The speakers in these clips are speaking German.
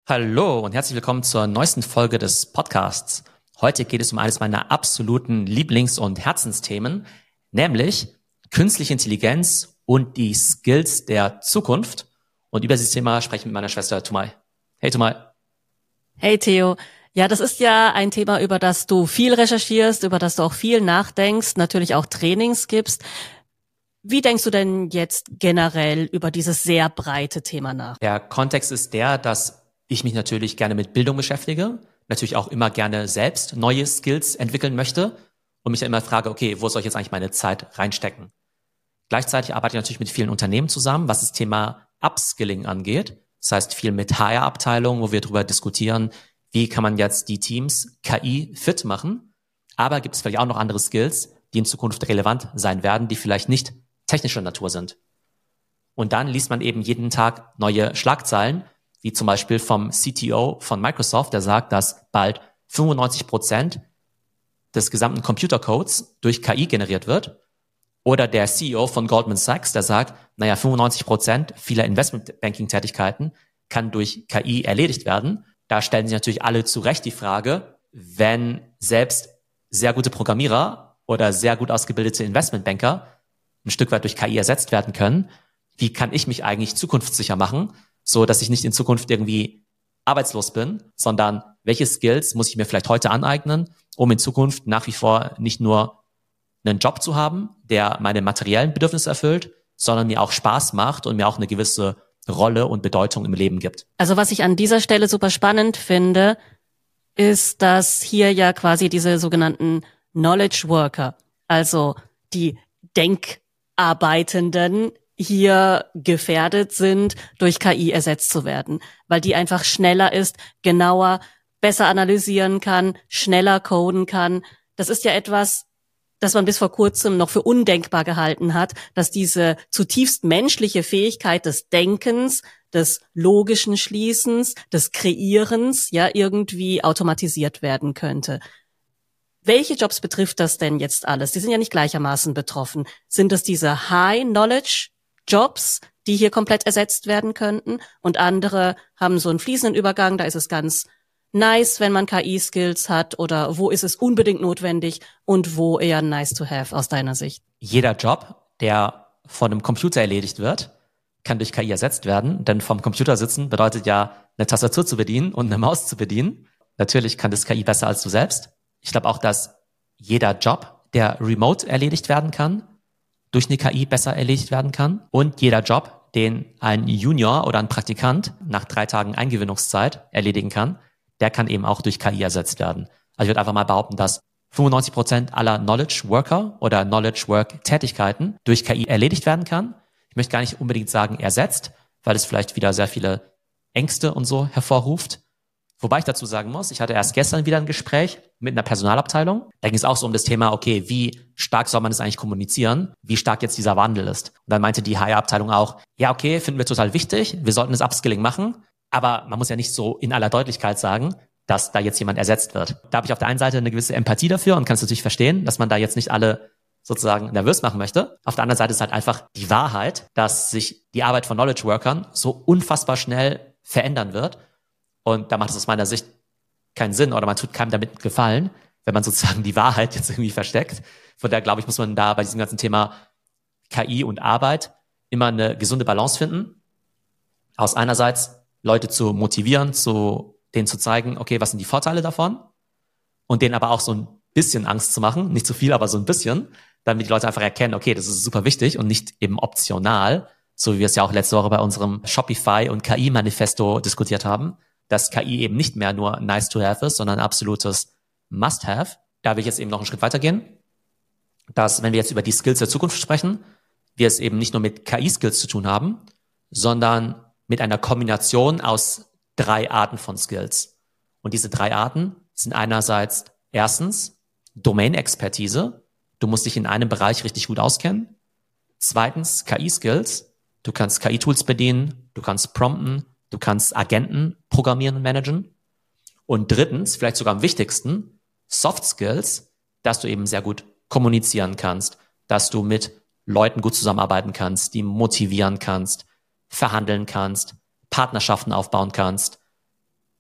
Hallo und herzlich willkommen zur neuesten Folge des Podcasts. Heute geht es um eines meiner absoluten Lieblings- und Herzensthemen, nämlich künstliche Intelligenz und die Skills der Zukunft. Und über dieses Thema spreche ich mit meiner Schwester Tumay. Hey Tumay. Hey Theo. Ja, das ist ja ein Thema, über das du viel recherchierst, über das du auch viel nachdenkst, natürlich auch Trainings gibst. Wie denkst du denn jetzt generell über dieses sehr breite Thema nach? Der Kontext ist der, dass ich mich natürlich gerne mit Bildung beschäftige, natürlich auch immer gerne selbst neue Skills entwickeln möchte und mich dann immer frage, okay, wo soll ich jetzt eigentlich meine Zeit reinstecken? Gleichzeitig arbeite ich natürlich mit vielen Unternehmen zusammen, was das Thema Upskilling angeht. Das heißt, viel mit HR-Abteilungen, wo wir darüber diskutieren, wie kann man jetzt die Teams KI-fit machen. Aber gibt es vielleicht auch noch andere Skills, die in Zukunft relevant sein werden, die vielleicht nicht technischer Natur sind. Und dann liest man eben jeden Tag neue Schlagzeilen, wie zum Beispiel vom CTO von Microsoft, der sagt, dass bald 95% des gesamten Computercodes durch KI generiert wird. Oder der CEO von Goldman Sachs, der sagt, 95% vieler Investmentbanking-Tätigkeiten kann durch KI erledigt werden. Da stellen sich natürlich alle zu Recht die Frage, wenn selbst sehr gute Programmierer oder sehr gut ausgebildete Investmentbanker ein Stück weit durch KI ersetzt werden können, wie kann ich mich eigentlich zukunftssicher machen, so dass ich nicht in Zukunft irgendwie arbeitslos bin, sondern welche Skills muss ich mir vielleicht heute aneignen, um in Zukunft nach wie vor nicht nur einen Job zu haben, der meine materiellen Bedürfnisse erfüllt, sondern mir auch Spaß macht und mir auch eine gewisse Rolle und Bedeutung im Leben gibt. Also was ich an dieser Stelle super spannend finde, ist, dass hier ja quasi diese sogenannten Knowledge Worker, also die Denkarbeitenden, hier gefährdet sind, durch KI ersetzt zu werden, weil die einfach schneller ist, genauer, besser analysieren kann, schneller coden kann. Das ist ja etwas, das man bis vor kurzem noch für undenkbar gehalten hat, dass diese zutiefst menschliche Fähigkeit des Denkens, des logischen Schließens, des Kreierens ja irgendwie automatisiert werden könnte. Welche Jobs betrifft das denn jetzt alles? Die sind ja nicht gleichermaßen betroffen. Sind es diese High-Knowledge-Jobs, die hier komplett ersetzt werden könnten? Und andere haben so einen fließenden Übergang, da ist es ganz nice, wenn man KI-Skills hat, oder wo ist es unbedingt notwendig und wo eher nice to have aus deiner Sicht? Jeder Job, der von einem Computer erledigt wird, kann durch KI ersetzt werden, denn vom Computer sitzen bedeutet ja, eine Tastatur zu bedienen und eine Maus zu bedienen. Natürlich kann das KI besser als du selbst. Ich glaube auch, dass jeder Job, der remote erledigt werden kann, durch eine KI besser erledigt werden kann. Und jeder Job, den ein Junior oder ein Praktikant nach 3 Tagen Eingewöhnungszeit erledigen kann, der kann eben auch durch KI ersetzt werden. Also ich würde einfach mal behaupten, dass 95% aller Knowledge Worker oder Knowledge Work Tätigkeiten durch KI erledigt werden kann. Ich möchte gar nicht unbedingt sagen ersetzt, weil es vielleicht wieder sehr viele Ängste und so hervorruft. Wobei ich dazu sagen muss, ich hatte erst gestern wieder ein Gespräch mit einer Personalabteilung. Da ging es auch so um das Thema, okay, wie stark soll man das eigentlich kommunizieren, wie stark jetzt dieser Wandel ist. Und dann meinte die HR-Abteilung auch, ja okay, finden wir total wichtig, wir sollten das Upskilling machen, aber man muss ja nicht so in aller Deutlichkeit sagen, dass da jetzt jemand ersetzt wird. Da habe ich auf der einen Seite eine gewisse Empathie dafür und kann es natürlich verstehen, dass man da jetzt nicht alle sozusagen nervös machen möchte. Auf der anderen Seite ist halt einfach die Wahrheit, dass sich die Arbeit von Knowledge Workern so unfassbar schnell verändern wird. Und da macht es aus meiner Sicht keinen Sinn oder man tut keinem damit Gefallen, wenn man sozusagen die Wahrheit jetzt irgendwie versteckt. Von daher glaube ich, muss man da bei diesem ganzen Thema KI und Arbeit immer eine gesunde Balance finden. Aus einerseits Leute zu motivieren, denen zu zeigen, okay, was sind die Vorteile davon? Und denen aber auch so ein bisschen Angst zu machen, nicht zu viel, aber so ein bisschen, damit die Leute einfach erkennen, okay, das ist super wichtig und nicht eben optional, so wie wir es ja auch letzte Woche bei unserem Shopify und KI-Manifesto diskutiert haben, dass KI eben nicht mehr nur nice to have ist, sondern ein absolutes Must-have. Da will ich jetzt eben noch einen Schritt weitergehen, dass, wenn wir jetzt über die Skills der Zukunft sprechen, wir es eben nicht nur mit KI-Skills zu tun haben, sondern mit einer Kombination aus 3 Arten von Skills. Und diese 3 Arten sind einerseits erstens Domain-Expertise. Du musst dich in einem Bereich richtig gut auskennen. Zweitens KI-Skills. Du kannst KI-Tools bedienen, du kannst prompten, du kannst Agenten programmieren und managen. Und drittens, vielleicht sogar am wichtigsten, Soft Skills, dass du eben sehr gut kommunizieren kannst, dass du mit Leuten gut zusammenarbeiten kannst, die motivieren kannst, verhandeln kannst, Partnerschaften aufbauen kannst,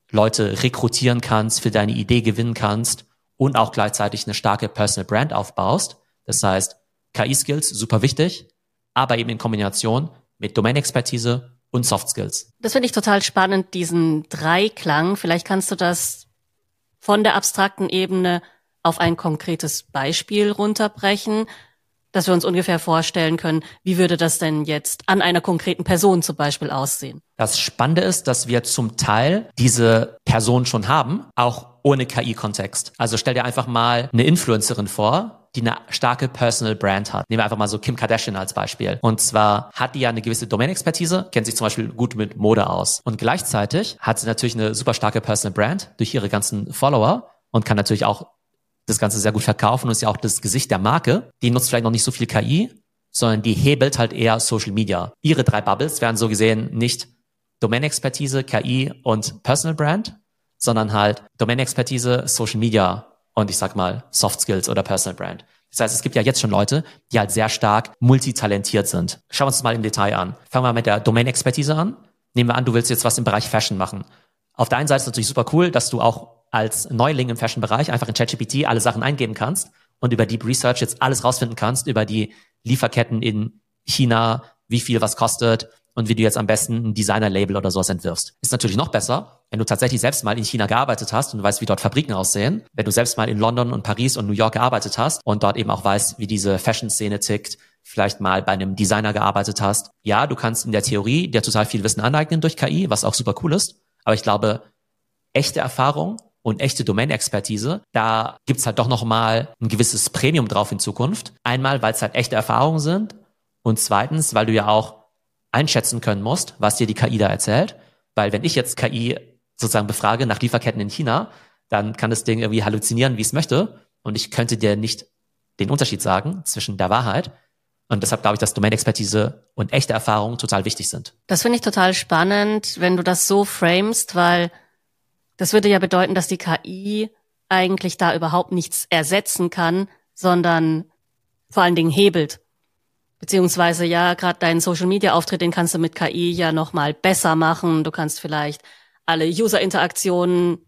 Leute rekrutieren kannst, für deine Idee gewinnen kannst und auch gleichzeitig eine starke Personal Brand aufbaust. Das heißt, KI-Skills, super wichtig, aber eben in Kombination mit Domain-Expertise und Soft Skills. Das finde ich total spannend, diesen Dreiklang. Vielleicht kannst du das von der abstrakten Ebene auf ein konkretes Beispiel runterbrechen, dass wir uns ungefähr vorstellen können, wie würde das denn jetzt an einer konkreten Person zum Beispiel aussehen? Das Spannende ist, dass wir zum Teil diese Person schon haben, auch ohne KI-Kontext. Also stell dir einfach mal eine Influencerin vor, die eine starke Personal Brand hat. Nehmen wir einfach mal so Kim Kardashian als Beispiel. Und zwar hat die ja eine gewisse Domain-Expertise, kennt sich zum Beispiel gut mit Mode aus. Und gleichzeitig hat sie natürlich eine super starke Personal Brand durch ihre ganzen Follower und kann natürlich auch das Ganze sehr gut verkaufen und ist ja auch das Gesicht der Marke. Die nutzt vielleicht noch nicht so viel KI, sondern die hebelt halt eher Social Media. Ihre 3 Bubbles wären so gesehen nicht Domain-Expertise, KI und Personal Brand, sondern halt Domain-Expertise, Social Media und ich sag mal Soft Skills oder Personal Brand. Das heißt, es gibt ja jetzt schon Leute, die halt sehr stark multitalentiert sind. Schauen wir uns das mal im Detail an. Fangen wir mit der Domain-Expertise an. Nehmen wir an, du willst jetzt was im Bereich Fashion machen. Auf der einen Seite ist es natürlich super cool, dass du auch als Neuling im Fashion-Bereich einfach in ChatGPT alle Sachen eingeben kannst und über Deep Research jetzt alles rausfinden kannst über die Lieferketten in China, wie viel was kostet und wie du jetzt am besten ein Designer-Label oder sowas entwirfst. Ist natürlich noch besser, wenn du tatsächlich selbst mal in China gearbeitet hast und du weißt, wie dort Fabriken aussehen, wenn du selbst mal in London und Paris und New York gearbeitet hast und dort eben auch weißt, wie diese Fashion-Szene tickt, vielleicht mal bei einem Designer gearbeitet hast. Ja, du kannst in der Theorie dir total viel Wissen aneignen durch KI, was auch super cool ist, aber ich glaube, echte Erfahrung und echte Domain-Expertise, da gibt's halt doch nochmal ein gewisses Premium drauf in Zukunft. Einmal, weil es halt echte Erfahrungen sind und zweitens, weil du ja auch einschätzen können musst, was dir die KI da erzählt. Weil wenn ich jetzt KI sozusagen befrage nach Lieferketten in China, dann kann das Ding irgendwie halluzinieren, wie es möchte und ich könnte dir nicht den Unterschied sagen zwischen der Wahrheit. Und deshalb glaube ich, dass Domain-Expertise und echte Erfahrungen total wichtig sind. Das finde ich total spannend, wenn du das so framest, weil das würde ja bedeuten, dass die KI eigentlich da überhaupt nichts ersetzen kann, sondern vor allen Dingen hebelt. Beziehungsweise ja, gerade deinen Social-Media-Auftritt, den kannst du mit KI ja nochmal besser machen. Du kannst vielleicht alle User-Interaktionen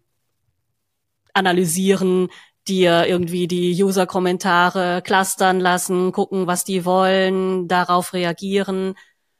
analysieren, dir irgendwie die User-Kommentare clustern lassen, gucken, was die wollen, darauf reagieren,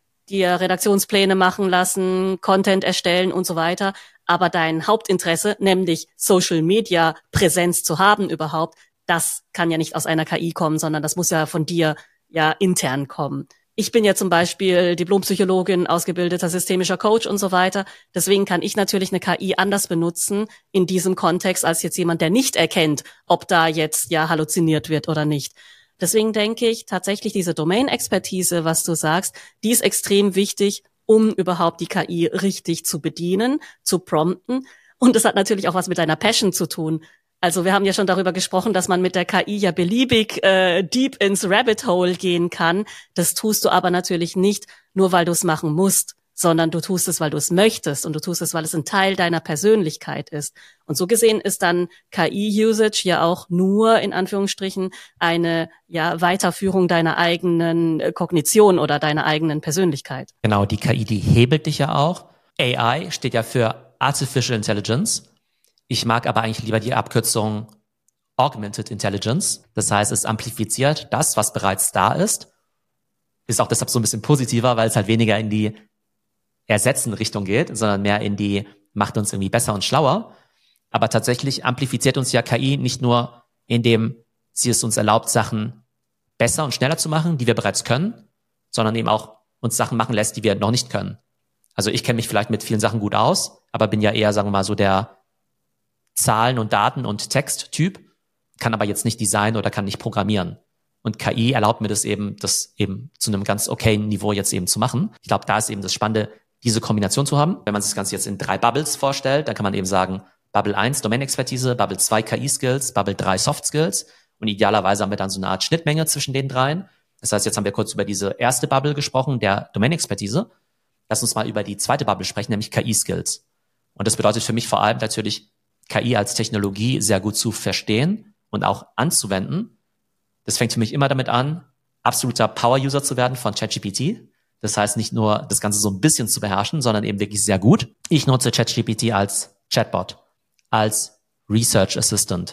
dir Redaktionspläne machen lassen, Content erstellen und so weiter. Aber dein Hauptinteresse, nämlich Social-Media-Präsenz zu haben überhaupt, das kann ja nicht aus einer KI kommen, sondern das muss ja von dir ja intern kommen. Ich bin ja zum Beispiel Diplompsychologin, ausgebildeter systemischer Coach und so weiter. Deswegen kann ich natürlich eine KI anders benutzen in diesem Kontext als jetzt jemand, der nicht erkennt, ob da jetzt ja halluziniert wird oder nicht. Deswegen denke ich tatsächlich diese Domain-Expertise, was du sagst, die ist extrem wichtig, um überhaupt die KI richtig zu bedienen, zu prompten. Und das hat natürlich auch was mit deiner Passion zu tun. Also wir haben ja schon darüber gesprochen, dass man mit der KI ja beliebig deep ins Rabbit Hole gehen kann. Das tust du aber natürlich nicht, nur weil du es machen musst, sondern du tust es, weil du es möchtest und du tust es, weil es ein Teil deiner Persönlichkeit ist. Und so gesehen ist dann KI-Usage ja auch nur, in Anführungsstrichen, eine ja Weiterführung deiner eigenen Kognition oder deiner eigenen Persönlichkeit. Genau, die KI, die hebelt dich ja auch. AI steht ja für Artificial Intelligence. Ich mag aber eigentlich lieber die Abkürzung Augmented Intelligence. Das heißt, es amplifiziert das, was bereits da ist. Ist auch deshalb so ein bisschen positiver, weil es halt weniger in die Ersetzen-Richtung geht, sondern mehr in die macht uns irgendwie besser und schlauer. Aber tatsächlich amplifiziert uns ja KI nicht nur, indem sie es uns erlaubt, Sachen besser und schneller zu machen, die wir bereits können, sondern eben auch uns Sachen machen lässt, die wir noch nicht können. Also ich kenne mich vielleicht mit vielen Sachen gut aus, aber bin ja eher, sagen wir mal, so der Zahlen- und Daten- und Texttyp, kann aber jetzt nicht designen oder kann nicht programmieren. Und KI erlaubt mir das eben zu einem ganz okayen Niveau jetzt eben zu machen. Ich glaube, da ist eben das Spannende, diese Kombination zu haben. Wenn man sich das Ganze jetzt in 3 Bubbles vorstellt, dann kann man eben sagen, Bubble 1 Domain-Expertise, Bubble 2 KI-Skills, Bubble 3 Soft-Skills. Und idealerweise haben wir dann so eine Art Schnittmenge zwischen den dreien. Das heißt, jetzt haben wir kurz über diese erste Bubble gesprochen, der Domain-Expertise. Lass uns mal über die zweite Bubble sprechen, nämlich KI-Skills. Und das bedeutet für mich vor allem natürlich, KI als Technologie sehr gut zu verstehen und auch anzuwenden. Das fängt für mich immer damit an, absoluter Power-User zu werden von ChatGPT. Das heißt, nicht nur das Ganze so ein bisschen zu beherrschen, sondern eben wirklich sehr gut. Ich nutze ChatGPT als Chatbot, als Research Assistant,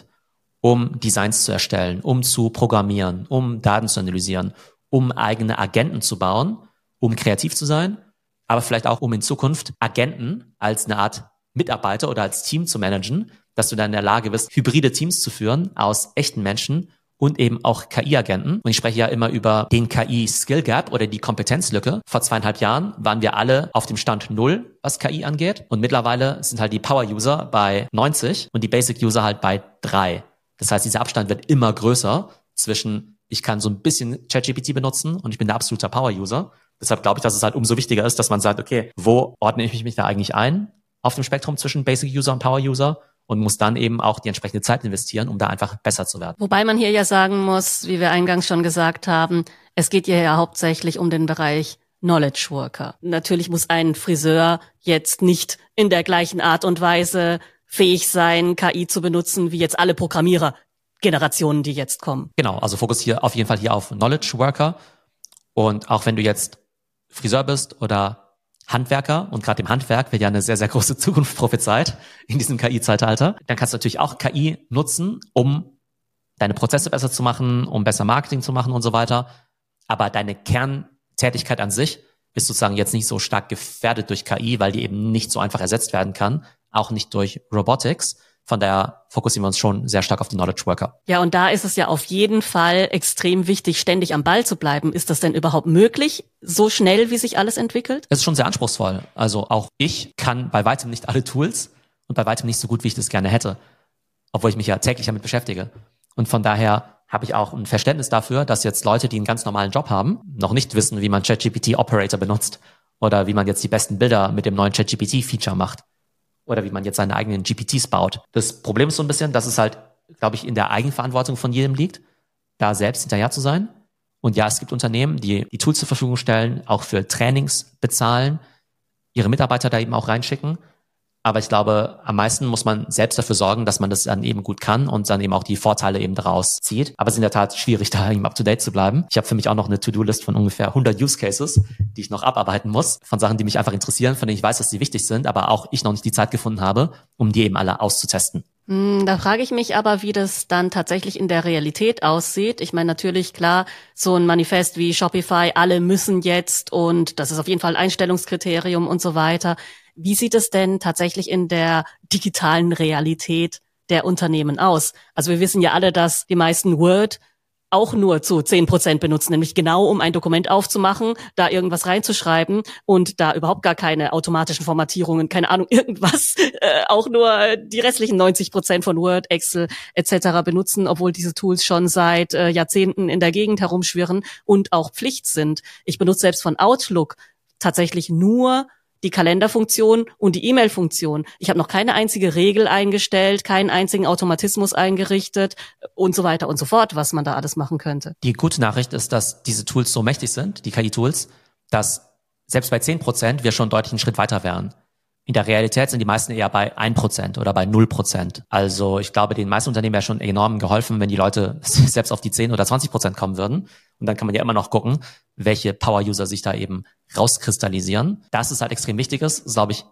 um Designs zu erstellen, um zu programmieren, um Daten zu analysieren, um eigene Agenten zu bauen, um kreativ zu sein, aber vielleicht auch, um in Zukunft Agenten als eine Art Mitarbeiter oder als Team zu managen, dass du dann in der Lage bist, hybride Teams zu führen aus echten Menschen und eben auch KI-Agenten. Und ich spreche ja immer über den KI-Skill-Gap oder die Kompetenzlücke. Vor 2,5 Jahren waren wir alle auf dem Stand 0, was KI angeht. Und mittlerweile sind halt die Power-User bei 90 und die Basic-User halt bei 3. Das heißt, dieser Abstand wird immer größer zwischen, ich kann so ein bisschen ChatGPT benutzen und ich bin der absolute Power-User. Deshalb glaube ich, dass es halt umso wichtiger ist, dass man sagt, okay, wo ordne ich mich da eigentlich ein auf dem Spektrum zwischen Basic-User und Power-User? Und muss dann eben auch die entsprechende Zeit investieren, um da einfach besser zu werden. Wobei man hier ja sagen muss, wie wir eingangs schon gesagt haben, es geht hier ja hauptsächlich um den Bereich Knowledge Worker. Natürlich muss ein Friseur jetzt nicht in der gleichen Art und Weise fähig sein, KI zu benutzen, wie jetzt alle Programmierer-Generationen, die jetzt kommen. Genau, also Fokus hier auf jeden Fall hier auf Knowledge Worker. Und auch wenn du jetzt Friseur bist oder Handwerker, und gerade im Handwerk wird ja eine sehr, sehr große Zukunft prophezeit in diesem KI-Zeitalter, dann kannst du natürlich auch KI nutzen, um deine Prozesse besser zu machen, um besser Marketing zu machen und so weiter. Aber deine Kerntätigkeit an sich ist sozusagen jetzt nicht so stark gefährdet durch KI, weil die eben nicht so einfach ersetzt werden kann, auch nicht durch Robotics. Von daher fokussieren wir uns schon sehr stark auf die Knowledge Worker. Ja, und da ist es ja auf jeden Fall extrem wichtig, ständig am Ball zu bleiben. Ist das denn überhaupt möglich, so schnell, wie sich alles entwickelt? Es ist schon sehr anspruchsvoll. Also auch ich kann bei weitem nicht alle Tools und bei weitem nicht so gut, wie ich das gerne hätte, obwohl ich mich ja täglich damit beschäftige. Und von daher habe ich auch ein Verständnis dafür, dass jetzt Leute, die einen ganz normalen Job haben, noch nicht wissen, wie man ChatGPT Operator benutzt oder wie man jetzt die besten Bilder mit dem neuen ChatGPT-Feature macht. Oder wie man jetzt seine eigenen GPTs baut. Das Problem ist so ein bisschen, dass es halt, glaube ich, in der Eigenverantwortung von jedem liegt, da selbst hinterher zu sein. Und ja, es gibt Unternehmen, die die Tools zur Verfügung stellen, auch für Trainings bezahlen, ihre Mitarbeiter da eben auch reinschicken. Aber ich glaube, am meisten muss man selbst dafür sorgen, dass man das dann eben gut kann und dann eben auch die Vorteile eben daraus zieht. Aber es ist in der Tat schwierig, da eben up-to-date zu bleiben. Ich habe für mich auch noch eine To-Do-List von ungefähr 100 Use Cases, die ich noch abarbeiten muss, von Sachen, die mich einfach interessieren, von denen ich weiß, dass die wichtig sind, aber auch ich noch nicht die Zeit gefunden habe, um die eben alle auszutesten. Da frage ich mich aber, wie das dann tatsächlich in der Realität aussieht. Ich meine, natürlich, klar, so ein Manifest wie Shopify, alle müssen jetzt und das ist auf jeden Fall ein Einstellungskriterium und so weiter. Wie sieht es denn tatsächlich in der digitalen Realität der Unternehmen aus? Also wir wissen ja alle, dass die meisten Word auch nur zu 10% benutzen, nämlich genau um ein Dokument aufzumachen, da irgendwas reinzuschreiben und da überhaupt gar keine automatischen Formatierungen, keine Ahnung, irgendwas, auch nur die restlichen 90% von Word, Excel etc. benutzen, obwohl diese Tools schon seit Jahrzehnten in der Gegend herumschwirren und auch Pflicht sind. Ich benutze selbst von Outlook tatsächlich nur die Kalenderfunktion und die E-Mail-Funktion. Ich habe noch keine einzige Regel eingestellt, keinen einzigen Automatismus eingerichtet und so weiter und so fort, was man da alles machen könnte. Die gute Nachricht ist, dass diese Tools so mächtig sind, die KI-Tools, dass selbst bei 10% wir schon deutlich einen Schritt weiter wären. In der Realität sind die meisten eher bei 1% oder bei 0%. Also ich glaube, den meisten Unternehmen wäre schon enorm geholfen, wenn die Leute selbst auf die 10 oder 20% kommen würden. Und dann kann man ja immer noch gucken, welche Power-User sich da eben rauskristallisieren. Dass es halt extrem wichtig ist, glaube ich,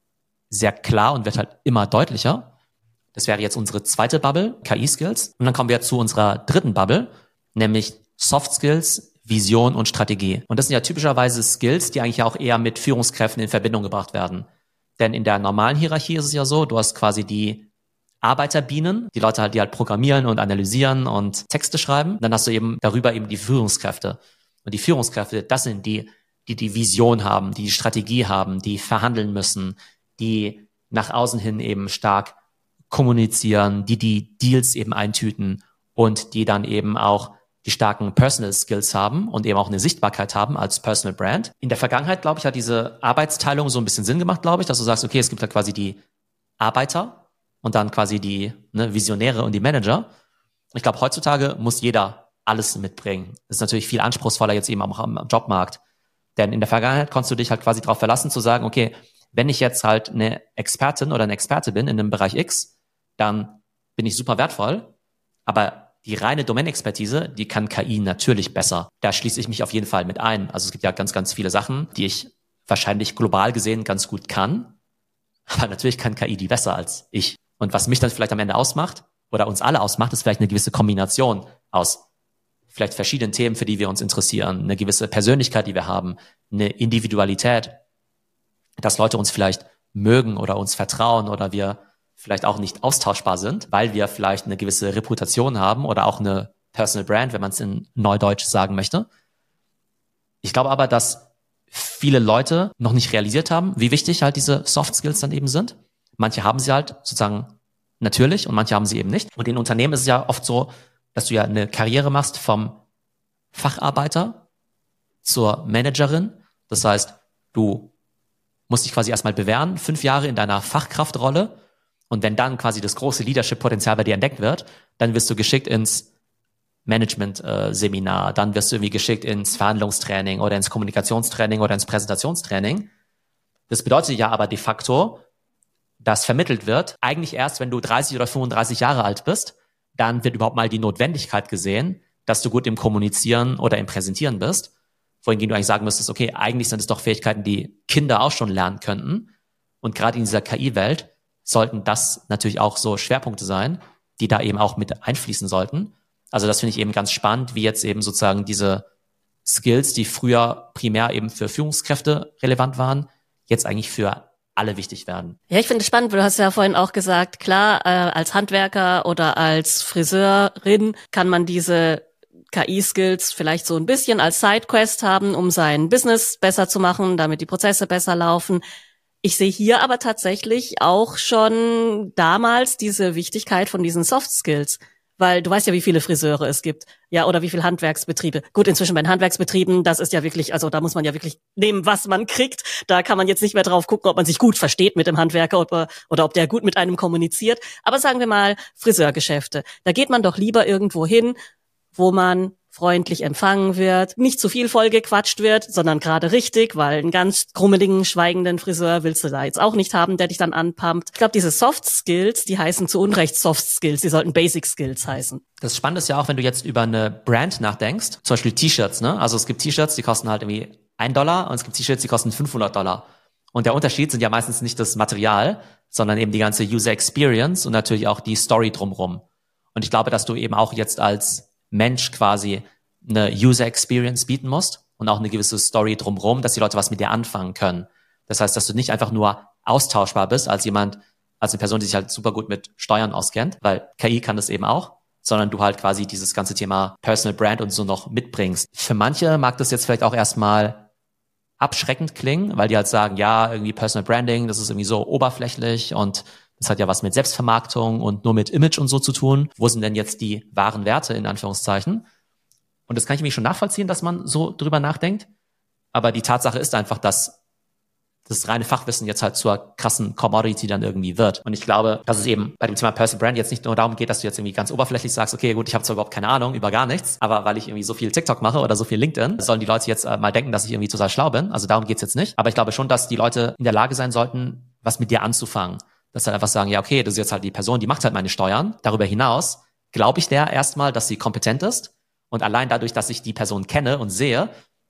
sehr klar und wird halt immer deutlicher. Das wäre jetzt unsere zweite Bubble, KI-Skills. Und dann kommen wir zu unserer dritten Bubble, nämlich Soft Skills, Vision und Strategie. Und das sind ja typischerweise Skills, die eigentlich auch eher mit Führungskräften in Verbindung gebracht werden. Denn in der normalen Hierarchie ist es ja so, du hast quasi die Arbeiterbienen, die Leute halt, die halt programmieren und analysieren und Texte schreiben. Dann hast du eben darüber eben die Führungskräfte. Und die Führungskräfte, das sind die Vision haben, die Strategie haben, die verhandeln müssen, die nach außen hin eben stark kommunizieren, die Deals eben eintüten und die dann eben auch die starken Personal Skills haben und eben auch eine Sichtbarkeit haben als Personal Brand. In der Vergangenheit, glaube ich, hat diese Arbeitsteilung so ein bisschen Sinn gemacht, glaube ich, dass du sagst, okay, es gibt da quasi die Arbeiter und dann quasi die Visionäre und die Manager. Ich glaube, heutzutage muss jeder alles mitbringen. Das ist natürlich viel anspruchsvoller jetzt eben auch am Jobmarkt. Denn in der Vergangenheit konntest du dich halt quasi darauf verlassen zu sagen, okay, wenn ich jetzt halt eine Expertin oder ein Experte bin in dem Bereich X, dann bin ich super wertvoll, aber die reine Domain-Expertise, die kann KI natürlich besser. Da schließe ich mich auf jeden Fall mit ein. Also es gibt ja ganz, ganz viele Sachen, die ich wahrscheinlich global gesehen ganz gut kann, Aber natürlich kann KI die besser als ich. Und was mich dann vielleicht am Ende ausmacht, oder uns alle ausmacht, ist vielleicht eine gewisse Kombination aus vielleicht verschiedenen Themen, für die wir uns interessieren, eine gewisse Persönlichkeit, die wir haben, eine Individualität, dass Leute uns vielleicht mögen oder uns vertrauen oder wir vielleicht auch nicht austauschbar sind, weil wir vielleicht eine gewisse Reputation haben oder auch eine Personal Brand, wenn man es in Neudeutsch sagen möchte. Ich glaube aber, dass viele Leute noch nicht realisiert haben, wie wichtig halt diese Soft Skills dann eben sind. Manche haben sie halt sozusagen natürlich und manche haben sie eben nicht. Und in Unternehmen ist es ja oft so, dass du ja eine Karriere machst vom Facharbeiter zur Managerin. Das heißt, du musst dich quasi erstmal bewähren, 5 Jahre in deiner Fachkraftrolle. Und wenn dann quasi das große Leadership-Potenzial bei dir entdeckt wird, dann wirst du geschickt ins Management-Seminar, dann wirst du irgendwie geschickt ins Verhandlungstraining oder ins Kommunikationstraining oder ins Präsentationstraining. Das bedeutet ja aber de facto, dass vermittelt wird, eigentlich erst, wenn du 30 oder 35 Jahre alt bist, dann wird überhaupt mal die Notwendigkeit gesehen, dass du gut im Kommunizieren oder im Präsentieren bist. Wohingegen du eigentlich sagen müsstest, okay, eigentlich sind es doch Fähigkeiten, die Kinder auch schon lernen könnten. Und gerade in dieser KI-Welt sollten das natürlich auch so Schwerpunkte sein, die da eben auch mit einfließen sollten. Also das finde ich eben ganz spannend, wie jetzt eben sozusagen diese Skills, die früher primär eben für Führungskräfte relevant waren, jetzt eigentlich für alle wichtig werden. Ja, ich finde es spannend, weil du hast ja vorhin auch gesagt, klar, als Handwerker oder als Friseurin kann man diese KI-Skills vielleicht so ein bisschen als Sidequest haben, um sein Business besser zu machen, damit die Prozesse besser laufen. Ich sehe hier aber tatsächlich auch schon damals diese Wichtigkeit von diesen Soft Skills. Weil du weißt ja, wie viele Friseure es gibt, ja, oder wie viele Handwerksbetriebe. Gut, inzwischen bei den Handwerksbetrieben, das ist ja wirklich, also da muss man ja wirklich nehmen, was man kriegt. Da kann man jetzt nicht mehr drauf gucken, ob man sich gut versteht mit dem Handwerker oder ob der gut mit einem kommuniziert. Aber sagen wir mal Friseurgeschäfte. Da geht man doch lieber irgendwo hin, wo man freundlich empfangen wird, nicht zu viel vollgequatscht wird, sondern gerade richtig, weil einen ganz krummeligen, schweigenden Friseur willst du da jetzt auch nicht haben, der dich dann anpumpt. Ich glaube, diese Soft Skills, die heißen zu Unrecht Soft Skills, die sollten Basic Skills heißen. Das Spannende ist ja auch, wenn du jetzt über eine Brand nachdenkst, zum Beispiel T-Shirts, ne? Also es gibt T-Shirts, die kosten halt irgendwie $1 und es gibt T-Shirts, die kosten $500. Und der Unterschied sind ja meistens nicht das Material, sondern eben die ganze User Experience und natürlich auch die Story drumherum. Und ich glaube, dass du eben auch jetzt als Mensch quasi eine User Experience bieten musst und auch eine gewisse Story drumherum, dass die Leute was mit dir anfangen können. Das heißt, dass du nicht einfach nur austauschbar bist als jemand, als eine Person, die sich halt super gut mit Steuern auskennt, weil KI kann das eben auch, sondern du halt quasi dieses ganze Thema Personal Brand und so noch mitbringst. Für manche mag das jetzt vielleicht auch erstmal abschreckend klingen, weil die halt sagen, ja, irgendwie Personal Branding, das ist irgendwie so oberflächlich und das hat ja was mit Selbstvermarktung und nur mit Image und so zu tun. Wo sind denn jetzt die wahren Werte, in Anführungszeichen? Und das kann ich mich schon nachvollziehen, dass man so drüber nachdenkt. Aber die Tatsache ist einfach, dass das reine Fachwissen jetzt halt zur krassen Commodity dann irgendwie wird. Und ich glaube, dass es eben bei dem Thema Personal Brand jetzt nicht nur darum geht, dass du jetzt irgendwie ganz oberflächlich sagst, okay, gut, ich habe zwar überhaupt keine Ahnung über gar nichts, aber weil ich irgendwie so viel TikTok mache oder so viel LinkedIn, sollen die Leute jetzt mal denken, dass ich irgendwie total schlau bin. Also darum geht's jetzt nicht. Aber ich glaube schon, dass die Leute in der Lage sein sollten, was mit dir anzufangen. Dass sie einfach sagen, ja, okay, das ist jetzt halt die Person, die macht halt meine Steuern. Darüber hinaus glaube ich der erstmal, dass sie kompetent ist. Und allein dadurch, dass ich die Person kenne und sehe,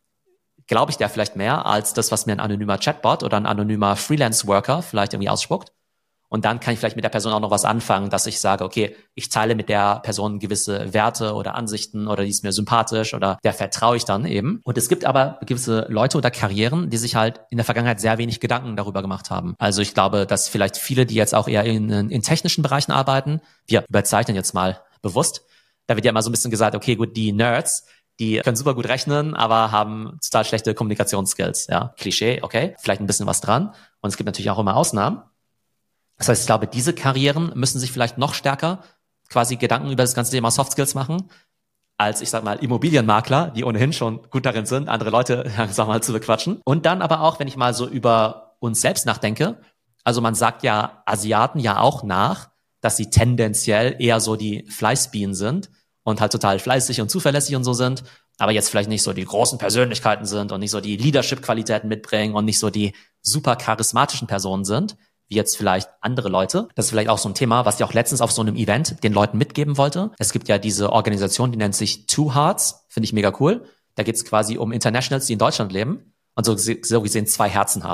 glaube ich der vielleicht mehr als das, was mir ein anonymer Chatbot oder ein anonymer Freelance-Worker vielleicht irgendwie ausspuckt. Und dann kann ich vielleicht mit der Person auch noch was anfangen, dass ich sage, okay, ich teile mit der Person gewisse Werte oder Ansichten oder die ist mir sympathisch oder der vertraue ich dann eben. Und es gibt aber gewisse Leute oder Karrieren, die sich halt in der Vergangenheit sehr wenig Gedanken darüber gemacht haben. Also ich glaube, dass vielleicht viele, die jetzt auch eher in technischen Bereichen arbeiten, wir überzeichnen jetzt mal bewusst, da wird ja immer so ein bisschen gesagt, okay, gut, die Nerds, die können super gut rechnen, aber haben total schlechte Kommunikationsskills. Ja, Klischee, okay, vielleicht ein bisschen was dran. Und es gibt natürlich auch immer Ausnahmen. Das heißt, ich glaube, diese Karrieren müssen sich vielleicht noch stärker quasi Gedanken über das ganze Thema Soft Skills machen, als, ich sag mal, Immobilienmakler, die ohnehin schon gut darin sind, andere Leute, sag mal, zu bequatschen. Und dann aber auch, wenn ich mal so über uns selbst nachdenke, also man sagt ja Asiaten ja auch nach, dass sie tendenziell eher so die Fleißbienen sind und halt total fleißig und zuverlässig und so sind, aber jetzt vielleicht nicht so die großen Persönlichkeiten sind und nicht so die Leadership-Qualitäten mitbringen und nicht so die super charismatischen Personen sind, wie jetzt vielleicht andere Leute. Das ist vielleicht auch so ein Thema, was ich auch letztens auf so einem Event den Leuten mitgeben wollte. Es gibt ja diese Organisation, die nennt sich Two Hearts, finde ich mega cool. Da geht es quasi um Internationals, die in Deutschland leben und so gesehen 2 Herzen haben.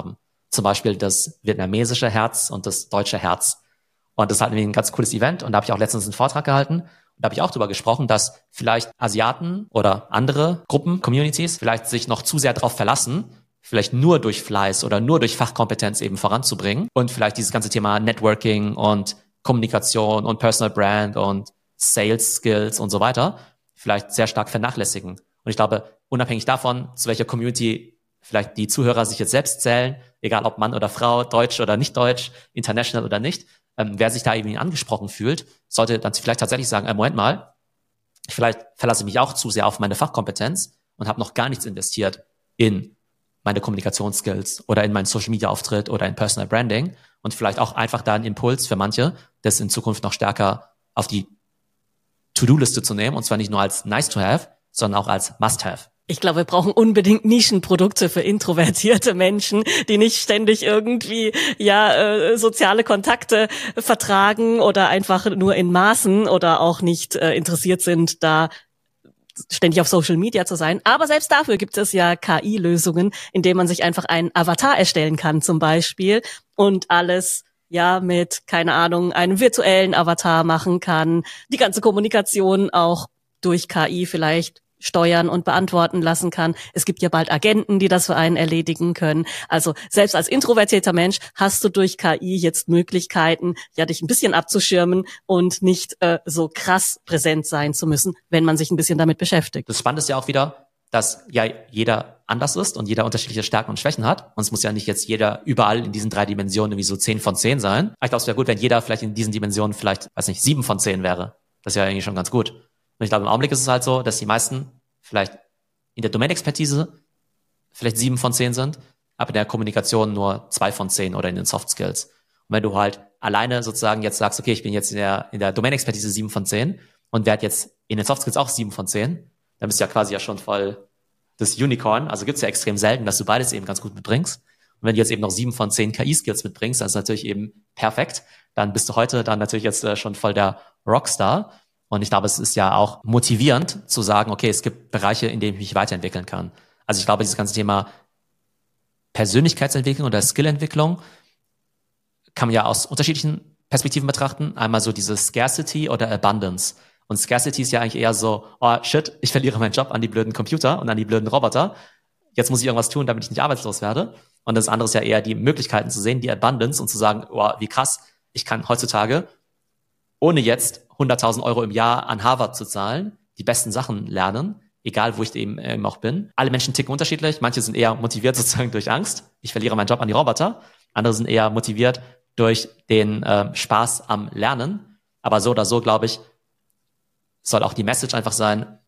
zum Beispiel das vietnamesische Herz und das deutsche Herz. Und das ist halt ein ganz cooles Event. Und da habe ich auch letztens einen Vortrag gehalten. Und da habe ich auch darüber gesprochen, dass vielleicht Asiaten oder andere Gruppen, Communities, vielleicht sich noch zu sehr darauf verlassen, vielleicht nur durch Fleiß oder nur durch Fachkompetenz eben voranzubringen und vielleicht dieses ganze Thema Networking und Kommunikation und Personal Brand und Sales Skills und so weiter vielleicht sehr stark vernachlässigen. Und ich glaube, unabhängig davon, zu welcher Community vielleicht die Zuhörer sich jetzt selbst zählen, egal ob Mann oder Frau, deutsch oder nicht deutsch, international oder nicht, wer sich da irgendwie angesprochen fühlt, sollte dann vielleicht tatsächlich sagen, Moment mal, vielleicht verlasse ich mich auch zu sehr auf meine Fachkompetenz und habe noch gar nichts investiert in meine Kommunikationsskills oder in meinen Social-Media-Auftritt oder in Personal Branding und vielleicht auch einfach da einen Impuls für manche, das in Zukunft noch stärker auf die To-Do-Liste zu nehmen und zwar nicht nur als Nice-to-have, sondern auch als Must-have. Ich glaube, wir brauchen unbedingt Nischenprodukte für introvertierte Menschen, die nicht ständig irgendwie soziale Kontakte vertragen oder einfach nur in Maßen oder auch nicht interessiert sind, da ständig auf Social Media zu sein. Aber selbst dafür gibt es ja KI-Lösungen, indem man sich einfach einen Avatar erstellen kann zum Beispiel und alles mit, keine Ahnung, einem virtuellen Avatar machen kann, die ganze Kommunikation auch durch KI vielleicht steuern und beantworten lassen kann. Es gibt ja bald Agenten, die das für einen erledigen können. Also selbst als introvertierter Mensch hast du durch KI jetzt Möglichkeiten, dich ein bisschen abzuschirmen und nicht so krass präsent sein zu müssen, wenn man sich ein bisschen damit beschäftigt. Das Spannende ist ja auch wieder, dass ja jeder anders ist und jeder unterschiedliche Stärken und Schwächen hat. Und es muss ja nicht jetzt jeder überall in diesen 3 Dimensionen irgendwie so 10 von 10 sein. Ich glaube, es wäre gut, wenn jeder vielleicht in diesen Dimensionen vielleicht, 7 von 10 wäre. Das ist ja eigentlich schon ganz gut. Und ich glaube, im Augenblick ist es halt so, dass die meisten vielleicht in der Domain-Expertise vielleicht 7 von 10 sind, aber in der Kommunikation nur 2 von 10 oder in den Soft Skills. Und wenn du halt alleine sozusagen jetzt sagst, okay, ich bin jetzt in der Domain-Expertise 7 von 10 und werde jetzt in den Soft Skills auch 7 von 10, dann bist du ja quasi schon voll das Unicorn. Also gibt's ja extrem selten, dass du beides eben ganz gut mitbringst. Und wenn du jetzt eben noch 7 von 10 KI-Skills mitbringst, das ist natürlich eben perfekt. Dann bist du heute dann natürlich jetzt schon voll der Rockstar. Und ich glaube, es ist ja auch motivierend zu sagen, okay, es gibt Bereiche, in denen ich mich weiterentwickeln kann. Also ich glaube, dieses ganze Thema Persönlichkeitsentwicklung oder Skillentwicklung kann man ja aus unterschiedlichen Perspektiven betrachten. Einmal so diese Scarcity oder Abundance. Und Scarcity ist ja eigentlich eher so, oh shit, ich verliere meinen Job an die blöden Computer und an die blöden Roboter. Jetzt muss ich irgendwas tun, damit ich nicht arbeitslos werde. Und das andere ist ja eher die Möglichkeiten zu sehen, die Abundance und zu sagen, oh, wie krass, ich kann heutzutage, ohne jetzt 100.000 Euro im Jahr an Harvard zu zahlen, die besten Sachen lernen, egal wo ich eben auch bin. Alle Menschen ticken unterschiedlich. Manche sind eher motiviert sozusagen durch Angst. Ich verliere meinen Job an die Roboter. Andere sind eher motiviert durch den Spaß am Lernen. Aber so oder so, glaube ich, soll auch die Message einfach sein,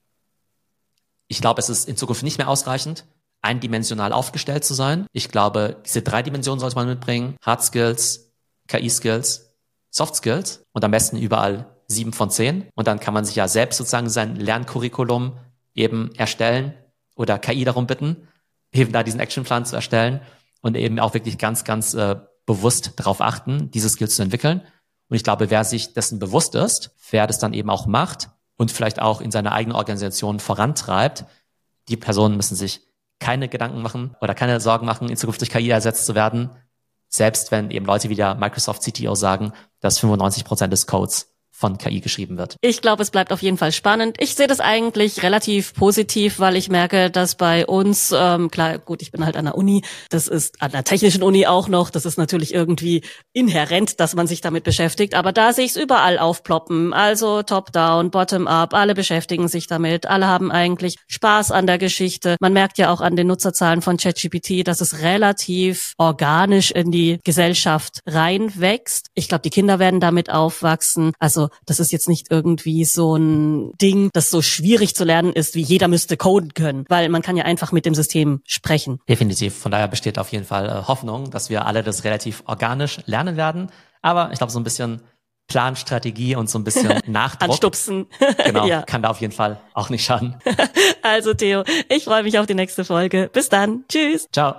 ich glaube, es ist in Zukunft nicht mehr ausreichend, eindimensional aufgestellt zu sein. Ich glaube, diese 3 Dimensionen sollte man mitbringen. Hard Skills, KI-Skills, Soft Skills und am besten überall 7 von 10. Und dann kann man sich ja selbst sozusagen sein Lerncurriculum eben erstellen oder KI darum bitten, eben da diesen Actionplan zu erstellen und eben auch wirklich ganz, ganz bewusst darauf achten, diese Skills zu entwickeln. Und ich glaube, wer sich dessen bewusst ist, wer das dann eben auch macht und vielleicht auch in seiner eigenen Organisation vorantreibt, die Personen müssen sich keine Gedanken machen oder keine Sorgen machen, in Zukunft durch KI ersetzt zu werden, selbst wenn eben Leute wie der Microsoft CTO sagen, dass 95% des Codes von KI geschrieben wird. Ich glaube, es bleibt auf jeden Fall spannend. Ich sehe das eigentlich relativ positiv, weil ich merke, dass bei uns, klar, gut, ich bin halt an der Uni, das ist an der technischen Uni auch noch, das ist natürlich irgendwie inhärent, dass man sich damit beschäftigt, aber da sehe ich es überall aufploppen, also top-down, bottom-up, alle beschäftigen sich damit, alle haben eigentlich Spaß an der Geschichte. Man merkt ja auch an den Nutzerzahlen von ChatGPT, dass es relativ organisch in die Gesellschaft reinwächst. Ich glaube, die Kinder werden damit aufwachsen, also das ist jetzt nicht irgendwie so ein Ding, das so schwierig zu lernen ist, wie jeder müsste coden können, weil man kann ja einfach mit dem System sprechen. Definitiv. Von daher besteht auf jeden Fall Hoffnung, dass wir alle das relativ organisch lernen werden. Aber ich glaube, so ein bisschen Planstrategie und so ein bisschen Nachdruck. Anstupsen. Genau, ja. Kann da auf jeden Fall auch nicht schaden. Also Theo, ich freue mich auf die nächste Folge. Bis dann. Tschüss. Ciao.